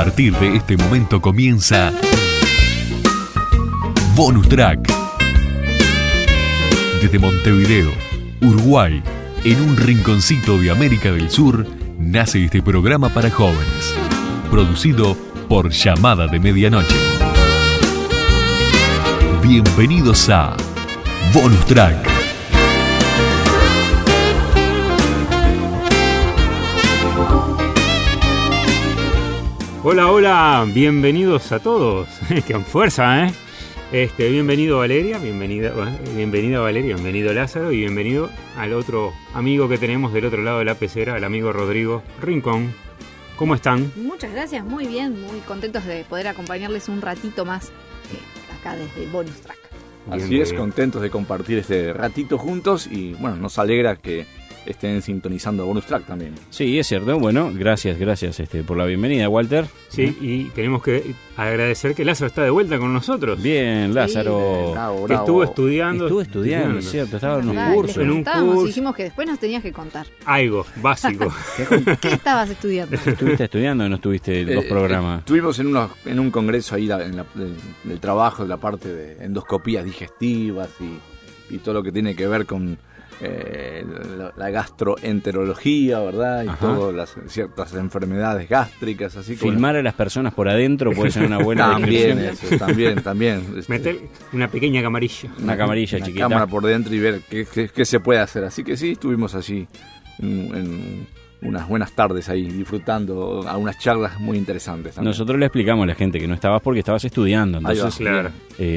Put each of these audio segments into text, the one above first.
partir de este momento comienza Bonus Track. Desde Montevideo, Uruguay, en un rinconcito de América del Sur, nace este programa para jóvenes, producido por Llamada de Medianoche. Bienvenidos a Bonus Track. Hola, hola, bienvenidos a todos. Con fuerza, bienvenido Valeria, bienvenida Valeria, bienvenido Lázaro y bienvenido al otro amigo que tenemos del otro lado de la pecera, el amigo Rodrigo Rincón. ¿Cómo están? Muchas gracias, muy bien, muy contentos de poder acompañarles un ratito más acá desde Bonus Track. Así es, contentos de compartir este ratito juntos y bueno, nos alegra que estén sintonizando Bonus Track también. Sí, es cierto. Bueno, gracias por la bienvenida, Walter. Sí, y tenemos que agradecer que Lázaro está de vuelta con nosotros. Bien, Lázaro. Que estuvo estudiando. Es cierto, estaba en un curso. En un curso. Dijimos que después nos tenías que contar. Algo básico. ¿Qué estabas estudiando? ¿Estuviste estudiando o no estuviste los programas? Estuvimos en un congreso ahí del trabajo, de la parte de endoscopías digestivas y todo lo que tiene que ver con la gastroenterología, ¿verdad? Y todas ciertas enfermedades gástricas, así que filmar a las personas por adentro puede ser una buena descripción. También. Meter una pequeña camarilla. Una camarilla chiquita. Cámara por dentro y ver qué se puede hacer. Así que sí, estuvimos allí en unas buenas tardes ahí disfrutando a unas charlas muy interesantes también. Nosotros le explicamos a la gente que no estabas porque estabas estudiando, entonces claro.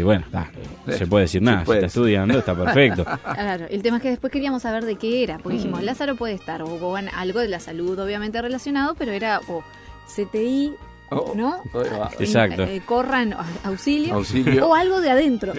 Se puede decir nada, si está estudiando está perfecto. Claro, el tema es que después queríamos saber de qué era, porque dijimos, Lázaro puede estar, o algo de la salud obviamente relacionado, pero era CTI, ¿no? Exacto. Corran auxilio o algo de adentro.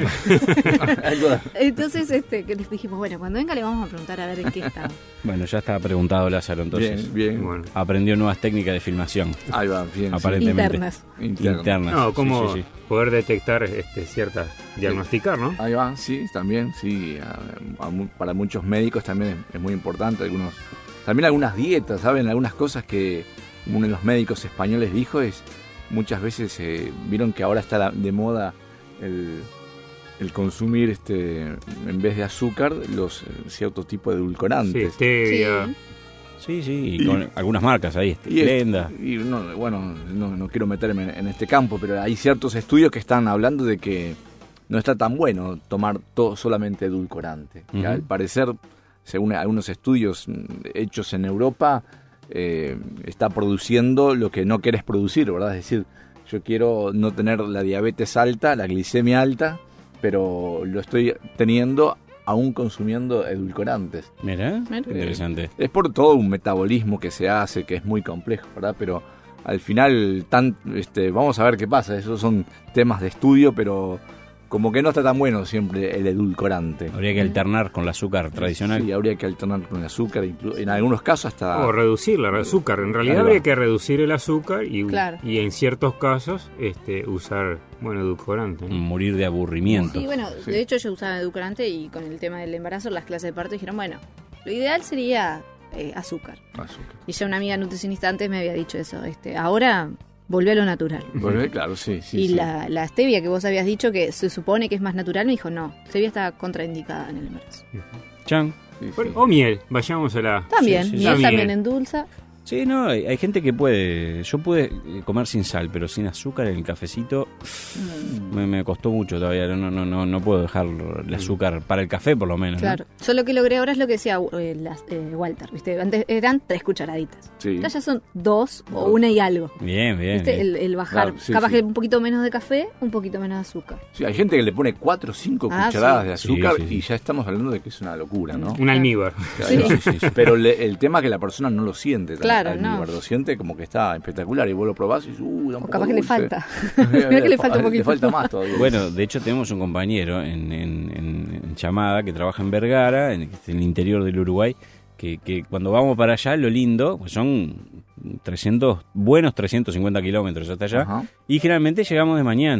Entonces que les dijimos, bueno, cuando venga le vamos a preguntar a ver en qué está. Bueno, ya estaba preguntado Lázaro, entonces. Bien. Bueno. Aprendió nuevas técnicas de filmación. Ahí va, bien. Aparentemente. Internas. No, cómo poder detectar diagnosticar, ¿no? Ahí va, sí, también, sí. Para muchos médicos también es muy importante. También algunas dietas, ¿saben? Algunas cosas que uno de los médicos españoles dijo es, muchas veces vieron que ahora está de moda el consumir en vez de azúcar los ciertos tipos de edulcorantes. Sí, y con algunas marcas ahí, Lenda. No quiero meterme en este campo, pero hay ciertos estudios que están hablando de que no está tan bueno tomar solamente edulcorante. Uh-huh. Al parecer, según algunos estudios hechos en Europa, está produciendo lo que no querés producir, ¿verdad? Es decir, yo quiero no tener la diabetes alta, la glicemia alta, pero lo estoy teniendo aún consumiendo edulcorantes. Mira, interesante. Es por todo un metabolismo que se hace, que es muy complejo, ¿verdad? Pero al final, vamos a ver qué pasa. Esos son temas de estudio, pero como que no está tan bueno siempre el edulcorante. Habría que alternar con el azúcar tradicional. Sí, habría que alternar con el azúcar, en algunos casos hasta... O reducir el azúcar. En realidad habría que reducir el azúcar y en ciertos casos usar, edulcorante, ¿no? Morir de aburrimiento. Sí, de hecho yo usaba edulcorante y con el tema del embarazo, las clases de parto dijeron, lo ideal sería azúcar. Y ya una amiga nutricionista antes me había dicho eso. Ahora... volvió a lo natural. Claro, sí. Y la stevia que vos habías dicho que se supone que es más natural, me dijo, no, stevia está contraindicada en el embarazo. Chan. O miel, vayamos a la... También, miel también endulza. Sí, no, hay gente que puede. Yo pude comer sin sal, pero sin azúcar en el cafecito me costó mucho todavía. No puedo dejar el azúcar para el café, por lo menos. Claro. ¿No? Yo lo que logré ahora es lo que decía Walter, ¿viste? Antes eran 3 cucharaditas. Sí. Ahora ya son 2 o 1 y algo. Bien. ¿Viste? El bajar, capaz que un poquito menos de café, un poquito menos de azúcar. Sí, hay gente que le pone 4 o 5 cucharadas de azúcar y ya estamos hablando de que es una locura, ¿no? Un almíbar. Claro, sí. Pero el tema es que la persona no lo siente. Claro, lo siente como que está espectacular y vos lo probás y o capaz que le falta. Mira que le falta un poquito. Le falta más todavía. Bueno, de hecho tenemos un compañero en Llamada que trabaja en Vergara, en el interior del Uruguay, que cuando vamos para allá, lo lindo, pues son 350 kilómetros hasta allá, y generalmente llegamos de mañana.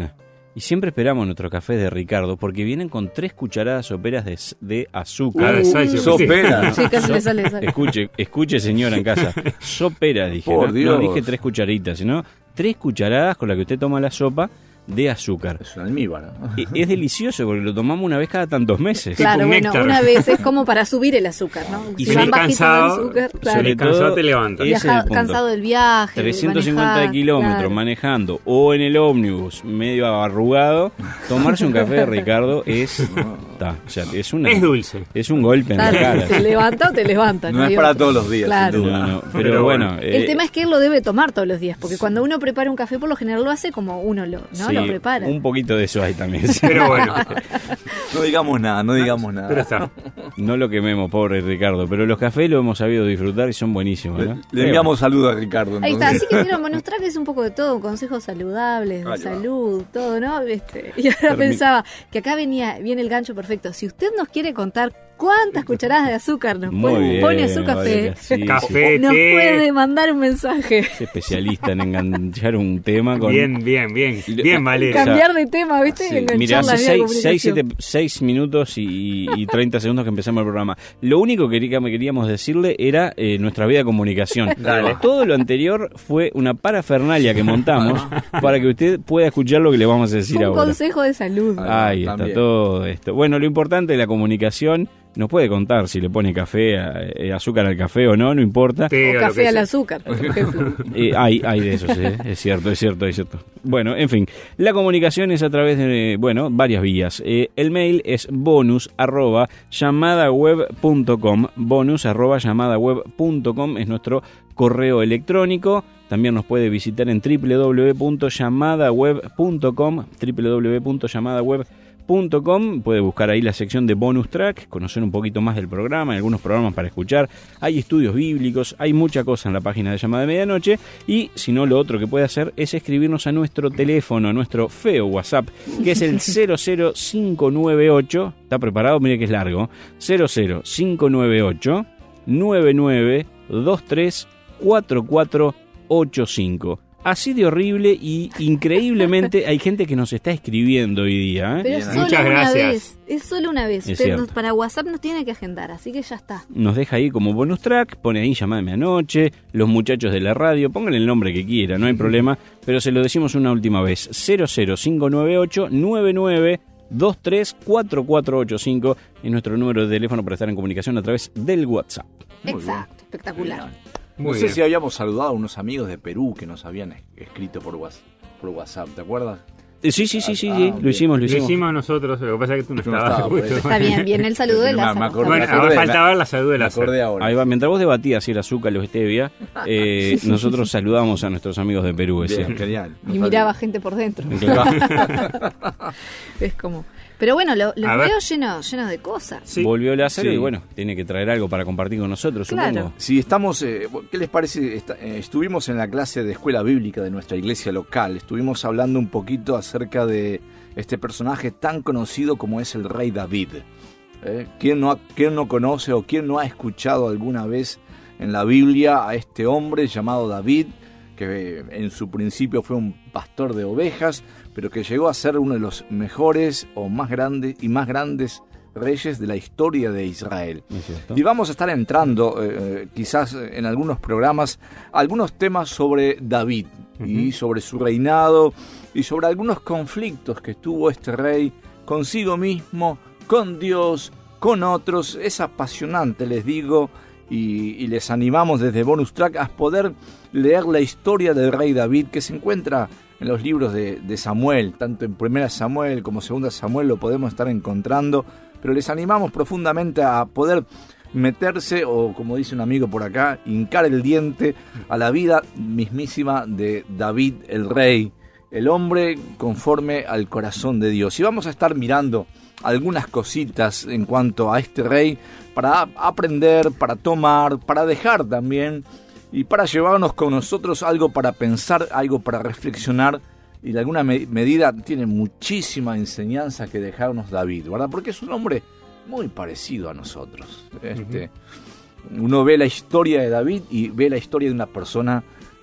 Y siempre esperamos nuestro café de Ricardo porque vienen con 3 cucharadas soperas de azúcar. Sopera. Sí, casi le sale. Escuche señora en casa. Sopera, dije. Por Dios. No dije 3 cucharitas, sino 3 cucharadas con las que usted toma la sopa de azúcar. Es un almíbar, ¿no? Es delicioso porque lo tomamos una vez cada tantos meses. Claro, bueno, néctar. una vez es como para subir el azúcar, ¿no? Y Si si van venís bajitos de cansado, azúcar, claro. sobre todo, cansado te levantas. ese es el punto. Cansado del viaje. de 350 manejar, kilómetros claro. manejando o en el ómnibus medio arrugado, tomarse un café de Ricardo es Es dulce. Es un golpe en Claro, la cara. te levanta o te levanta. No es hay para otro. todos los días, Claro. sin duda. No, pero bueno, El tema es que él lo debe tomar todos los días, porque cuando uno prepara un café, por lo general lo hace como uno lo prepara. un poquito de eso hay también. Pero bueno, No digamos nada. pero está. No lo quememos, pobre Ricardo, pero los cafés lo hemos sabido disfrutar y son buenísimos, ¿no? Le enviamos saludos a Ricardo. Ahí está, entonces. así que vieron, Bonus Track es un poco de todo, consejos saludables, de Ahí va. salud, todo, ¿no? Y ahora pensaba que acá viene el gancho perfecto. Si usted nos quiere contar cuántas cucharadas de azúcar nos Muy bien, pone a su café, Valeria, sí, Café, nos té. puede mandar un mensaje. Es especialista en enganchar un tema con... Bien, Valeria. Cambiar de tema, ¿viste? Sí, Y enganchar mira, la hace vida de 6 minutos y 30 segundos que empezamos el programa. Lo único que queríamos decirle era nuestra vía de comunicación. Dale. Todo lo anterior fue una parafernalia que montamos para que usted pueda escuchar lo que le vamos a decir Un ahora. consejo de salud. Ahí está También. todo esto. Bueno, lo importante de la comunicación, nos puede contar si le pone café, azúcar al café o no importa. Té O lo café que al sea. azúcar, por ejemplo. Hay de esos, es cierto. Bueno, en fin, la comunicación es a través de, varias vías. El mail es bonus@llamadaweb.com. bonus@llamadaweb.com es nuestro correo electrónico. También nos puede visitar en www.llamadaweb.com, www.llamadaweb.com. Puede buscar ahí la sección de bonus track, conocer un poquito más del programa, hay algunos programas para escuchar, hay estudios bíblicos, hay mucha cosa en la página de Llamada de Medianoche. Y si no, lo otro que puede hacer es escribirnos a nuestro teléfono, a nuestro feo WhatsApp, que es el 00598. ¿Está preparado? Mire que es largo. 00598 9923 4485. Así de horrible y increíblemente hay gente que nos está escribiendo hoy día. Pero es solo Muchas una gracias. vez. Es solo una vez. Es Usted cierto. para WhatsApp nos tiene que agendar, así que ya está. Nos deja ahí como bonus track, pone ahí Llamada de Medianoche, los muchachos de la radio, pónganle el nombre que quiera, no hay problema, pero se lo decimos una última vez. 00598 9923 4485 es nuestro número de teléfono para estar en comunicación a través del WhatsApp. Muy Exacto, espectacular. No Muy sé bien. si habíamos saludado a unos amigos de Perú que nos habían escrito por WhatsApp, ¿te acuerdas? Sí, bien. lo hicimos. Lo hicimos nosotros, lo que pasa es que tú no Yo no estabas. estaba, por justo. eso. Está bien, el saludo de Me Lázaro. acordé. Bueno, Está bien. ahora faltaba ver la salud de Me la acordé ahora. Ahí va, mientras vos debatías si era azúcar o stevia, nosotros saludamos a nuestros amigos de Perú. Es Bien, cierto. genial. Y miraba gente por dentro. Es como... Pero bueno, los A ver. veo llenos de cosas. Sí. Volvió Lázaro Sí. y bueno, tiene que traer algo para compartir con nosotros, Claro. supongo. Si estamos, ¿qué les parece? Estuvimos en la clase de escuela bíblica de nuestra iglesia local. Estuvimos hablando un poquito acerca de este personaje tan conocido como es el rey David. ¿Quién no conoce o quién no ha escuchado alguna vez en la Biblia a este hombre llamado David, que en su principio fue un pastor de ovejas, pero que llegó a ser uno de los mejores o más grandes reyes de la historia de Israel? ¿No es cierto? Y vamos a estar entrando, quizás en algunos programas, algunos temas sobre David y sobre su reinado y sobre algunos conflictos que tuvo este rey consigo mismo, con Dios, con otros. Es apasionante, les digo, y les animamos desde Bonus Track a poder leer la historia del rey David, que se encuentra en los libros de Samuel, tanto en 1 Samuel como 2 Samuel lo podemos estar encontrando, pero les animamos profundamente a poder meterse, o como dice un amigo por acá, hincar el diente a la vida mismísima de David el rey, el hombre conforme al corazón de Dios. Y vamos a estar mirando algunas cositas en cuanto a este rey para aprender, para tomar, para dejar también, y para llevarnos con nosotros algo para pensar, algo para reflexionar, y de alguna medida tiene muchísima enseñanza que dejarnos David, ¿verdad? Porque es un hombre muy parecido a nosotros. Uno ve la historia de David y ve la historia de una persona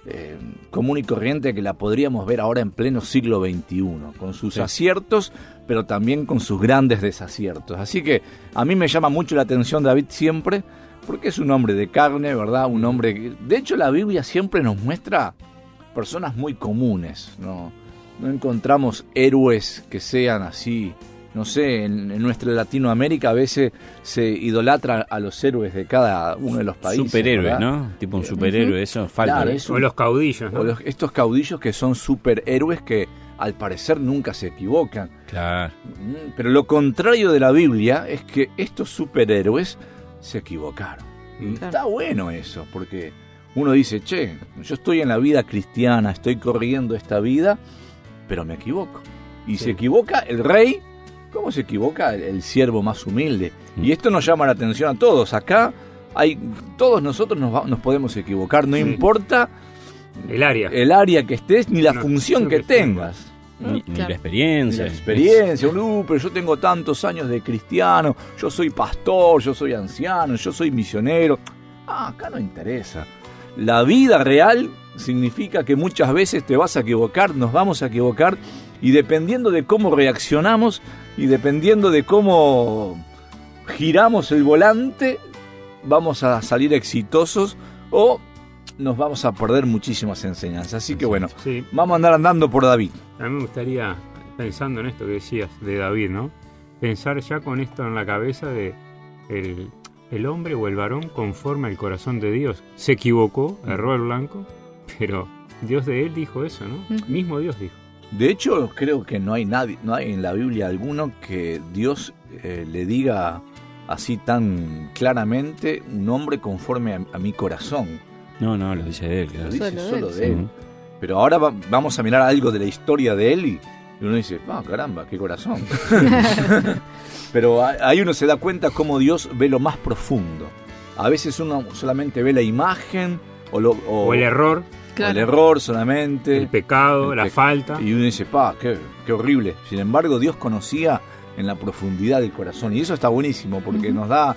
común y corriente que la podríamos ver ahora en pleno siglo XXI, con sus aciertos, pero también con sus grandes desaciertos. Así que a mí me llama mucho la atención David siempre, porque es un hombre de carne, ¿verdad? Un hombre que, de hecho, la Biblia siempre nos muestra personas muy comunes, ¿no? No encontramos héroes que sean así. No sé, en nuestra Latinoamérica a veces se idolatra a los héroes de cada uno de los países. Superhéroe, ¿verdad? ¿no? Tipo un superhéroe, eso falta. Claro, O los caudillos, ¿no? O estos caudillos que son superhéroes que al parecer nunca se equivocan. Claro. Pero lo contrario de la Biblia es que estos superhéroes se equivocaron. Y está bueno eso, porque uno dice, che, yo estoy en la vida cristiana, estoy corriendo esta vida, pero me equivoco. Y se equivoca el rey, ¿cómo se equivoca el siervo más humilde? Y esto nos llama la atención a todos. Acá todos nosotros nos podemos equivocar, no importa el área que estés, ni la función que tengas. Ni la experiencia. Pero yo tengo tantos años de cristiano, yo soy pastor, yo soy anciano, yo soy misionero. Acá no interesa. La vida real significa que muchas veces te vas a equivocar, nos vamos a equivocar, y dependiendo de cómo reaccionamos y dependiendo de cómo giramos el volante, vamos a salir exitosos o nos vamos a perder muchísimas enseñanzas. Así que bueno, vamos a andar andando por David. A mí me gustaría, pensando en esto que decías de David, ¿no? Pensar ya con esto en la cabeza de el hombre o el varón conforme al corazón de Dios. Se equivocó, erró el blanco, pero Dios de él dijo eso, ¿no? Mismo Dios dijo. De hecho, creo que no hay en la Biblia alguno que Dios le diga así tan claramente, un hombre conforme a mi corazón. No, lo dice él. Lo dice solo de él. Pero ahora vamos a mirar algo de la historia de él y uno dice, caramba, qué corazón. Pero ahí uno se da cuenta cómo Dios ve lo más profundo. A veces uno solamente ve la imagen o el error. Claro. El error solamente. El pecado, la falta. Y uno dice, qué horrible. Sin embargo, Dios conocía en la profundidad del corazón. Y eso está buenísimo porque nos da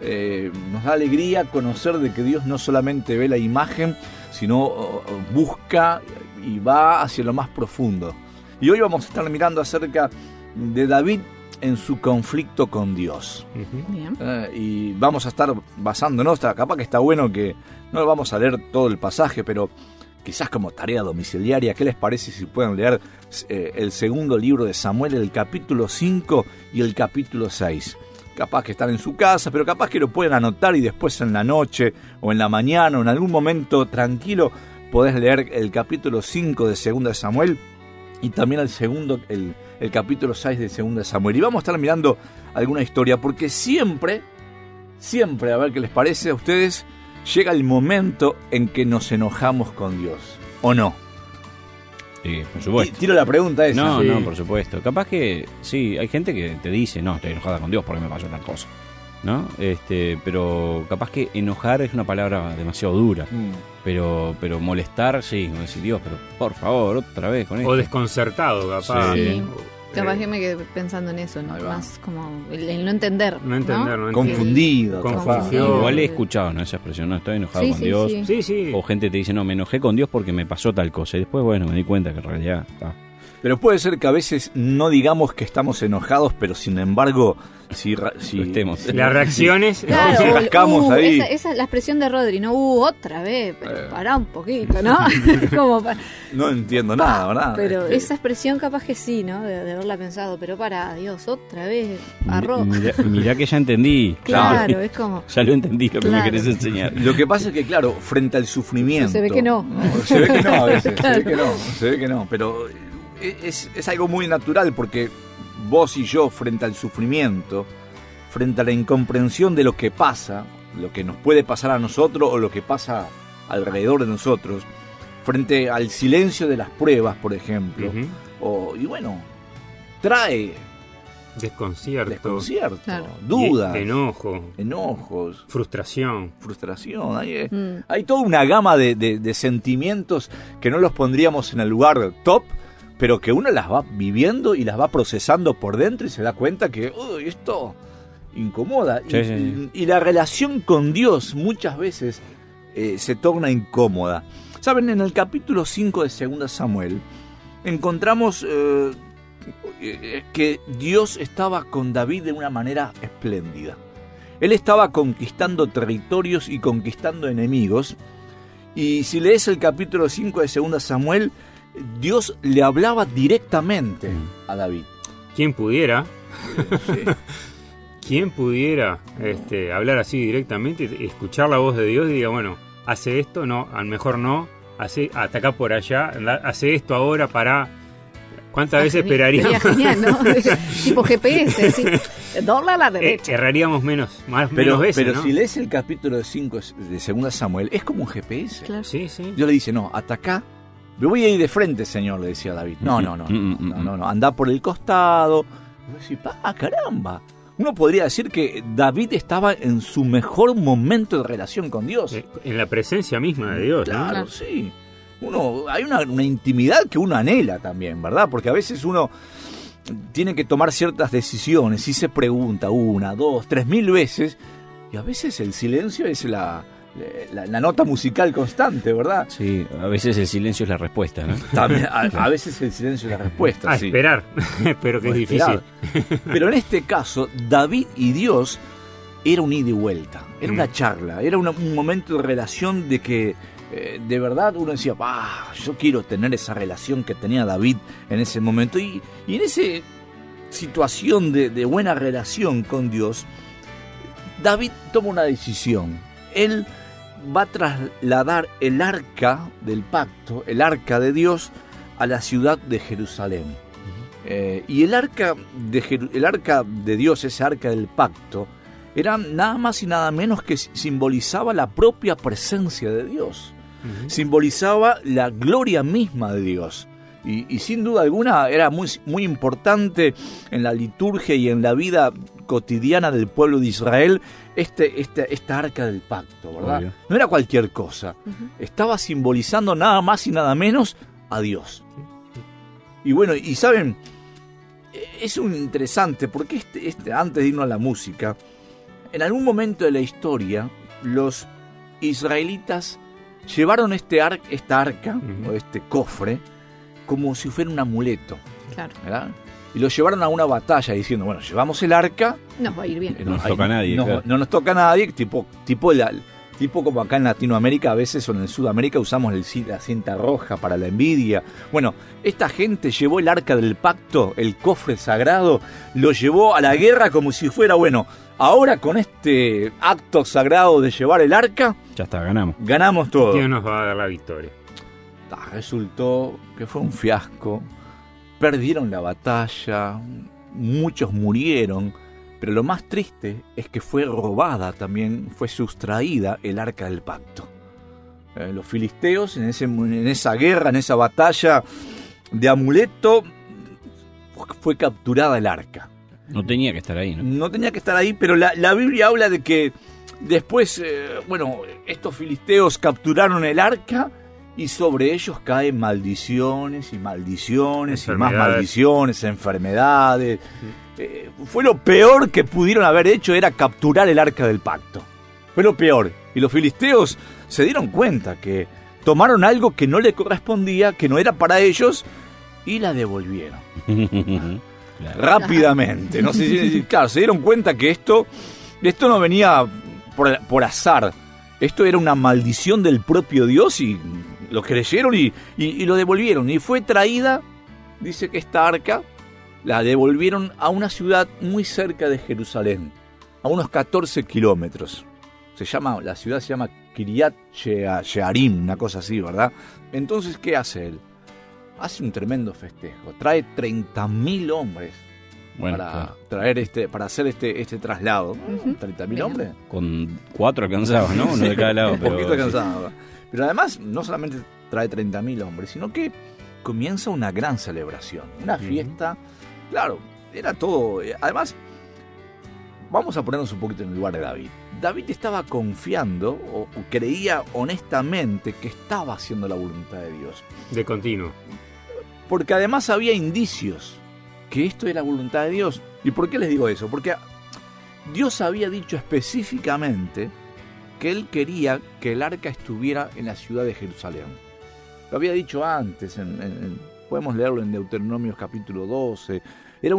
alegría conocer de que Dios no solamente ve la imagen, sino busca y va hacia lo más profundo. Y hoy vamos a estar mirando acerca de David en su conflicto con Dios. Bien. Y vamos a estar basándonos, capaz que está bueno que no vamos a leer todo el pasaje, pero quizás como tarea domiciliaria, ¿qué les parece si pueden leer el segundo libro de Samuel, el capítulo 5 y el capítulo 6? Capaz que están en su casa, pero capaz que lo pueden anotar y después en la noche o en la mañana o en algún momento tranquilo podés leer el capítulo 5 de 2 de Samuel y también el capítulo 6 de 2 de Samuel. Y vamos a estar mirando alguna historia porque siempre, a ver qué les parece a ustedes, llega el momento en que nos enojamos con Dios, ¿o no? Sí, por supuesto. Tiro la pregunta esa. No, por supuesto. Capaz que sí, hay gente que te dice, no, estoy enojada con Dios porque me pasó tal cosa, ¿no? Pero capaz que enojar es una palabra demasiado dura. Pero molestar, sí, como decir, Dios, pero por favor, otra vez con esto. O desconcertado, capaz. Sí. Capaz que me quedé pensando en eso, ¿no? Más como el no entender. No confundido. Confusión. Igual he escuchado, ¿no? Esa expresión, no, estoy enojado con Dios. Sí. O gente te dice, no, me enojé con Dios porque me pasó tal cosa. Y después, bueno, me di cuenta que en realidad está. Pero puede ser que a veces no digamos que estamos enojados, pero sin embargo, si estemos. Las reacciones. Claro, si rascamos ahí. Esa es la expresión de Rodri, ¿no? Otra vez, pero pará un poquito, ¿no? No entiendo nada, ¿verdad? Pero esa expresión capaz que sí, ¿no? De haberla pensado, pero pará, Dios, otra vez, arroz. Mirá que ya entendí. Claro, es como... Ya lo entendí lo que me querés enseñar. Lo que pasa es que, claro, frente al sufrimiento... Se ve que no. Se ve que no a veces, claro. se ve que no, pero... Es algo muy natural porque vos y yo frente al sufrimiento, frente a la incomprensión de lo que pasa, lo que nos puede pasar a nosotros o lo que pasa alrededor de nosotros, frente al silencio de las pruebas, por ejemplo, y bueno, trae desconcierto, claro. Dudas, enojos, frustración. Hay toda una gama de sentimientos que no los pondríamos en el lugar top, pero que uno las va viviendo y las va procesando por dentro y se da cuenta que esto incomoda. Sí. Y la relación con Dios muchas veces se torna incómoda. Saben, en el capítulo 5 de 2 Samuel encontramos que Dios estaba con David de una manera espléndida. Él estaba conquistando territorios y conquistando enemigos. Y si lees el capítulo 5 de 2 Samuel, Dios le hablaba directamente a David. ¿Quién pudiera? Sí. ¿Quién pudiera hablar así directamente, escuchar la voz de Dios y diga, bueno, hace esto, no, a lo mejor no, ataca por allá, hace esto ahora para... ¿Cuántas veces esperaríamos? Genial, ¿no? Tipo GPS, ¿sí? Dobla a la derecha. Erraríamos menos veces, pero ¿no? si lees el capítulo 5 de 2 Samuel, es como un GPS. Claro. Sí, sí. Dios le dice, no, atacá. Me voy a ir de frente, Señor, le decía David. No, andá por el costado. Y vos decís, caramba. Uno podría decir que David estaba en su mejor momento de relación con Dios. En la presencia misma de Dios, Claro, ¿no? sí. Hay una intimidad que uno anhela también, ¿verdad? Porque a veces uno tiene que tomar ciertas decisiones y se pregunta 1, 2, 3,000 veces, y a veces el silencio es la nota musical constante, ¿verdad? Sí, a veces el silencio es la respuesta, ¿no? También, a veces el silencio es la respuesta. Sí. Esperar, pero que es difícil. Pero en este caso, David y Dios era un ida y vuelta, era una charla, era un momento de relación de que de verdad uno decía, yo quiero tener esa relación que tenía David en ese momento. Y en esa situación de buena relación con Dios, David toma una decisión. Él va a trasladar el arca del pacto, el arca de Dios, a la ciudad de Jerusalén. Y el arca de Dios, ese arca del pacto, era nada más y nada menos que simbolizaba la propia presencia de Dios. Simbolizaba la gloria misma de Dios. Y sin duda alguna era muy, muy importante en la liturgia y en la vida cotidiana del pueblo de Israel esta arca del pacto, ¿verdad? Obvio. No era cualquier cosa. Estaba simbolizando nada más y nada menos a Dios. Y bueno, y saben, es un interesante porque antes de irnos a la música, en algún momento de la historia, los israelitas llevaron esta arca, o este cofre, como si fuera un amuleto. Claro. ¿Verdad? Y lo llevaron a una batalla diciendo, bueno, llevamos el arca. Nos va a ir bien. No nos toca a nadie. Claro. No nos toca a nadie, tipo como acá en Latinoamérica a veces o en Sudamérica usamos la cinta roja para la envidia. Bueno, esta gente llevó el arca del pacto, el cofre sagrado, lo llevó a la guerra como si fuera, bueno, ahora con este acto sagrado de llevar el arca, Ya está, ganamos. ganamos todo. ¿Quién nos va a dar la victoria? Resultó que fue un fiasco, perdieron la batalla, muchos murieron, pero lo más triste es que fue robada también, fue sustraída el arca del pacto. Los filisteos en esa guerra, en esa batalla de amuleto, fue capturada el arca. No tenía que estar ahí, ¿no? No tenía que estar ahí, pero la Biblia habla de que después, estos filisteos capturaron el arca y sobre ellos caen maldiciones y maldiciones y más maldiciones, enfermedades. Fue lo peor que pudieron haber hecho, era capturar el arca del pacto. Fue lo peor. Y los filisteos se dieron cuenta que tomaron algo que no le correspondía, que no era para ellos, y la devolvieron. Claro. Rápidamente. No sé si, claro, se dieron cuenta que esto no venía por azar. Esto era una maldición del propio Dios y lo creyeron y lo devolvieron. Y fue traída, dice que esta arca la devolvieron a una ciudad muy cerca de Jerusalén, a unos 14 kilómetros. La ciudad se llama Kiryat Jearim, una cosa así, ¿verdad? Entonces, ¿qué hace él? Hace un tremendo festejo. Trae 30,000 hombres para hacer este traslado. 30,000 hombres. Con 4 alcanzaba, ¿no? Uno de cada lado. Un poquito alcanzaba. Pero además, no solamente trae 30,000 hombres, sino que comienza una gran celebración, una fiesta. Claro, era todo. Además, vamos a ponernos un poquito en el lugar de David. David estaba confiando o creía honestamente que estaba haciendo la voluntad de Dios. De continuo. Porque además había indicios que esto era la voluntad de Dios. ¿Y por qué les digo eso? Porque Dios había dicho específicamente que Él quería que el arca estuviera en la ciudad de Jerusalén. Lo había dicho antes, podemos leerlo en Deuteronomios capítulo 12. Era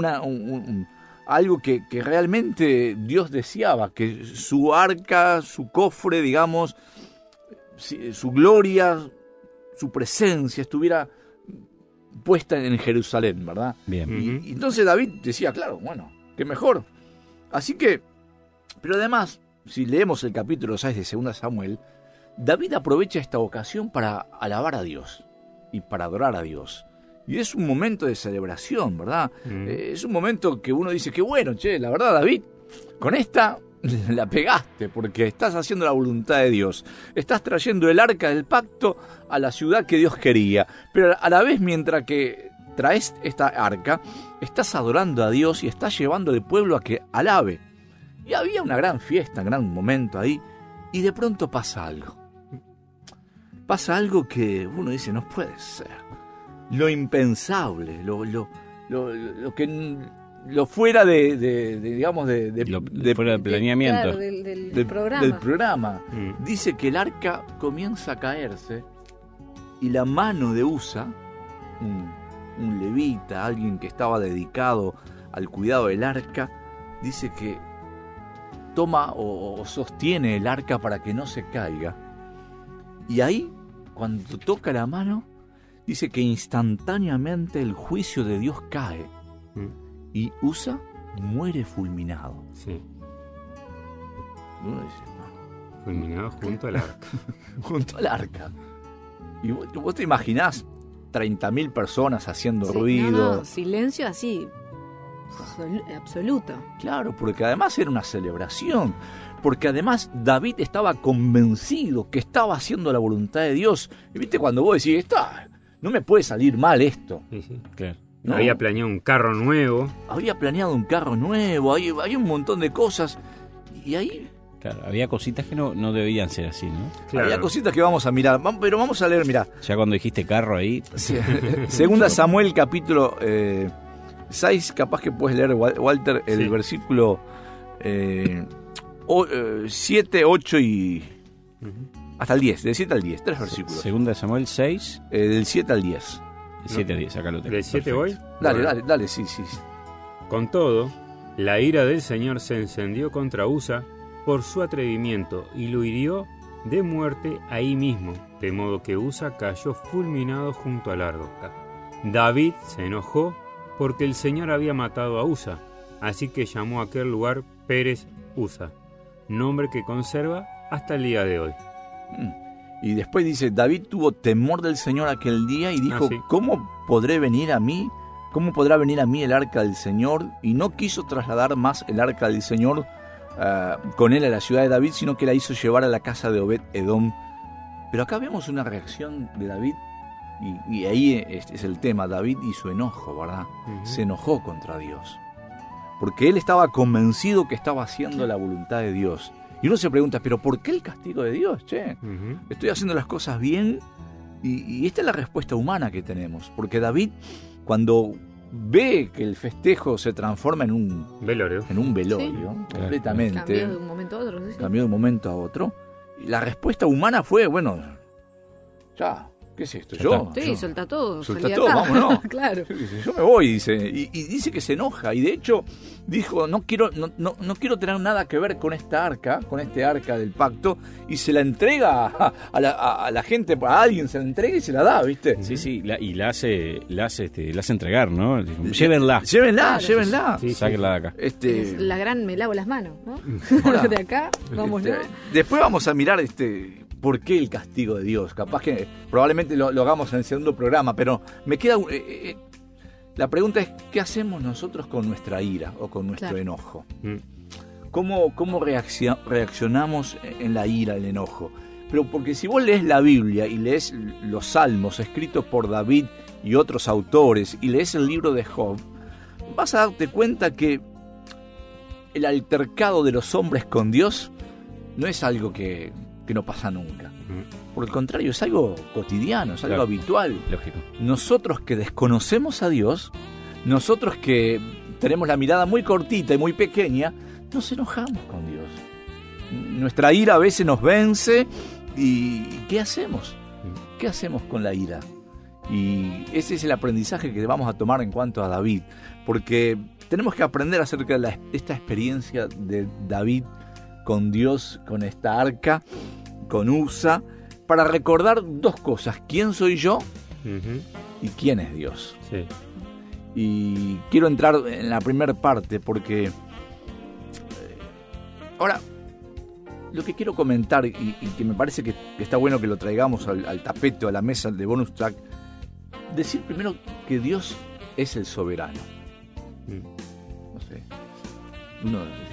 algo que realmente Dios deseaba, que su arca, su cofre, digamos, su gloria, su presencia estuviera puesta en Jerusalén, ¿verdad? Bien. Y entonces David decía, claro, bueno, qué mejor. Así que, pero además, si leemos el capítulo 6 de 2 Samuel, David aprovecha esta ocasión para alabar a Dios y para adorar a Dios. Y es un momento de celebración, ¿verdad? Es un momento que uno dice, qué bueno, la verdad, David, con esta la pegaste, porque estás haciendo la voluntad de Dios. Estás trayendo el arca del pacto a la ciudad que Dios quería. Pero a la vez, mientras que traes esta arca, estás adorando a Dios y estás llevando al pueblo a que alabe. Y había una gran fiesta, un gran momento ahí, y de pronto pasa algo. Pasa algo que uno dice, no puede ser. Lo impensable, lo fuera de fuera del planeamiento. Claro, del programa. Del programa. Dice que el arca comienza a caerse y la mano de Usa, un levita, alguien que estaba dedicado al cuidado del arca, dice que toma o sostiene el arca para que no se caiga. Y ahí, cuando toca la mano, dice que instantáneamente el juicio de Dios cae y Usa muere fulminado. Sí. Uno dice, no. Fulminado junto al arca. Junto al arca. Y vos te imaginás 30.000 personas haciendo ruido. No, silencio así, absoluto. Claro, porque además era una celebración. Porque además David estaba convencido que estaba haciendo la voluntad de Dios. Y viste cuando vos decís, no me puede salir mal esto. Sí. Claro. ¿No? Había planeado un carro nuevo. Había un montón de cosas. Y ahí... Claro, había cositas que no debían ser así, ¿no? Claro. Había cositas que vamos a mirar, pero vamos a leer, mirá. Ya cuando dijiste carro ahí... Segunda Samuel capítulo 6, capaz que puedes leer, Walter, el versículo 7, 8 y... hasta el 10, del 7 al 10, 3 versículos. Segunda Samuel 6. Del 7 al 10. Del 7 al 10, acá lo tengo. ¿Del 7 voy? Dale, sí. Con todo, la ira del Señor se encendió contra Usa por su atrevimiento y lo hirió de muerte ahí mismo, de modo que Usa cayó fulminado junto al arca. David se enojó porque el Señor había matado a Usa, así que llamó a aquel lugar Pérez Usa, nombre que conserva hasta el día de hoy. Y después dice, David tuvo temor del Señor aquel día y dijo, ¿cómo podrá venir a mí el arca del Señor? Y no quiso trasladar más el arca del Señor con él a la ciudad de David, sino que la hizo llevar a la casa de Obed-Edom. Pero acá vemos una reacción de David, y ahí es el tema, David y su enojo, ¿verdad? Se enojó contra Dios, porque él estaba convencido que estaba haciendo la voluntad de Dios. Y uno se pregunta, ¿pero por qué el castigo de Dios? Estoy haciendo las cosas bien, y esta es la respuesta humana que tenemos, porque David, cuando ve que el festejo se transforma en un velorio, completamente. Cambió de un momento a otro. Cambió de un momento a otro. Y la respuesta humana fue, bueno, ya, ¿qué es esto? Suelta todo. Suelta todo, vámonos. Claro. Yo me voy, dice. Y dice que se enoja. Y de hecho, dijo, no quiero tener nada que ver con esta arca, con este arca del pacto. Y se la entrega a la gente, a alguien se la entrega y se la da, ¿viste? Sí, y la hace entregar, ¿no? Llévenla. Llévenla. Sí, sáquenla de acá. Es la gran me lavo las manos, ¿no? De acá, vamos. Después vamos a mirar ¿por qué el castigo de Dios? Capaz que probablemente lo hagamos en el segundo programa, pero me queda... la pregunta es, ¿qué hacemos nosotros con nuestra ira o con nuestro enojo? ¿Cómo reaccionamos en la ira, el enojo? Pero porque si vos lees la Biblia y lees los salmos escritos por David y otros autores, y lees el libro de Job, vas a darte cuenta que el altercado de los hombres con Dios no es algo que no pasa nunca. Por el contrario, es algo cotidiano, es algo habitual. Lógico. Nosotros que desconocemos a Dios, nosotros que tenemos la mirada muy cortita y muy pequeña, nos enojamos con Dios. Nuestra ira a veces nos vence y ¿qué hacemos? ¿qué hacemos con la ira? Y ese es el aprendizaje que vamos a tomar en cuanto a David, porque tenemos que aprender acerca de esta experiencia de David con Dios, con esta arca, con Usa, para recordar dos cosas: quién soy yo y quién es Dios. Sí. Y quiero entrar en la primera parte porque ahora lo que quiero comentar, y que me parece que está bueno que lo traigamos al tapete o a la mesa de bonus track, decir primero que Dios es el soberano. No sé, uno dice,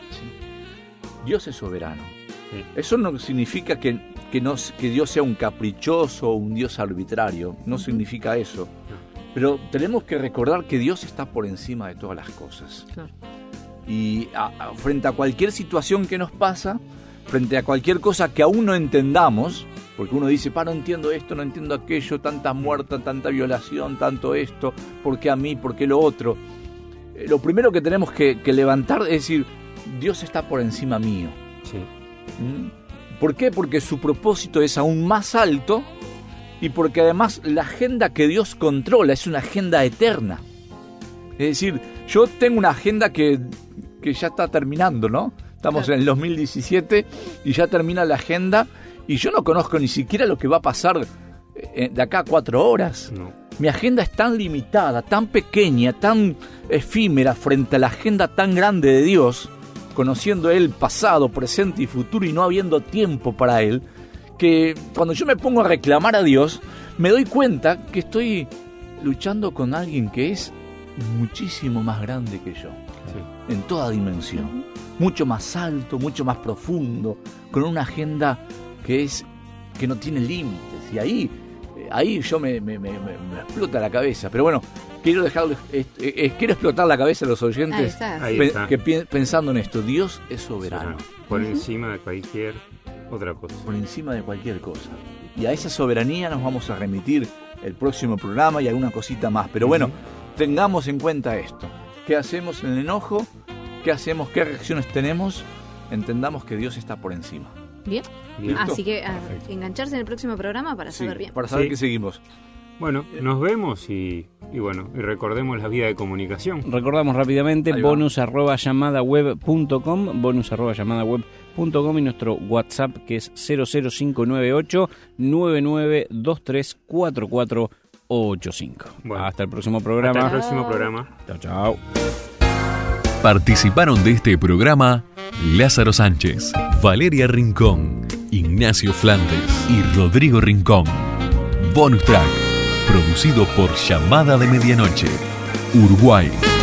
¿sí? Dios es soberano. Sí. Eso no significa que Dios sea un caprichoso o un Dios arbitrario, no significa eso. Pero tenemos que recordar que Dios está por encima de todas las cosas. Claro. Y frente a cualquier situación que nos pasa, frente a cualquier cosa que aún no entendamos, porque uno dice, no entiendo esto, no entiendo aquello, tanta muerte, tanta violación, tanto esto, ¿por qué a mí, por qué lo otro? Lo primero que tenemos que levantar es decir, Dios está por encima mío. Sí. ¿Por qué? Porque su propósito es aún más alto y porque además la agenda que Dios controla es una agenda eterna. Es decir, yo tengo una agenda que ya está terminando, ¿no? Estamos en el 2017 y ya termina la agenda y yo no conozco ni siquiera lo que va a pasar de acá a 4 horas. No. Mi agenda es tan limitada, tan pequeña, tan efímera frente a la agenda tan grande de Dios, conociendo Él pasado, presente y futuro y no habiendo tiempo para Él, que cuando yo me pongo a reclamar a Dios, me doy cuenta que estoy luchando con alguien que es muchísimo más grande que yo, en toda dimensión, mucho más alto, mucho más profundo, con una agenda que no tiene límites, y ahí yo me explota la cabeza. Pero bueno, quiero explotar la cabeza a los oyentes pensando en esto. Dios es soberano. Por encima de cualquier otra cosa. Por encima de cualquier cosa. Y a esa soberanía nos vamos a remitir el próximo programa y alguna cosita más. Pero bueno, tengamos en cuenta esto. ¿Qué hacemos en el enojo? ¿Qué hacemos? ¿Qué reacciones tenemos? Entendamos que Dios está por encima. Bien. Así que engancharse en el próximo programa para saber bien. Para saber que seguimos. Bueno, nos vemos y recordemos la vía de comunicación. Recordamos rápidamente bonus@llamadaweb.com, bonus@llamadaweb.com y nuestro WhatsApp que es 00598 99234485. Bueno, hasta el próximo programa. Hasta el próximo programa. Chao, chao. Participaron de este programa Lázaro Sánchez, Valeria Rincón, Ignacio Flandes y Rodrigo Rincón. Bonus Track, producido por Llamada de Medianoche, Uruguay.